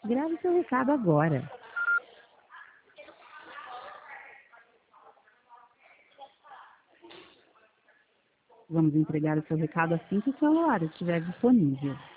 Grave seu recado agora. Vamos entregar o seu recado assim que o celular estiver disponível.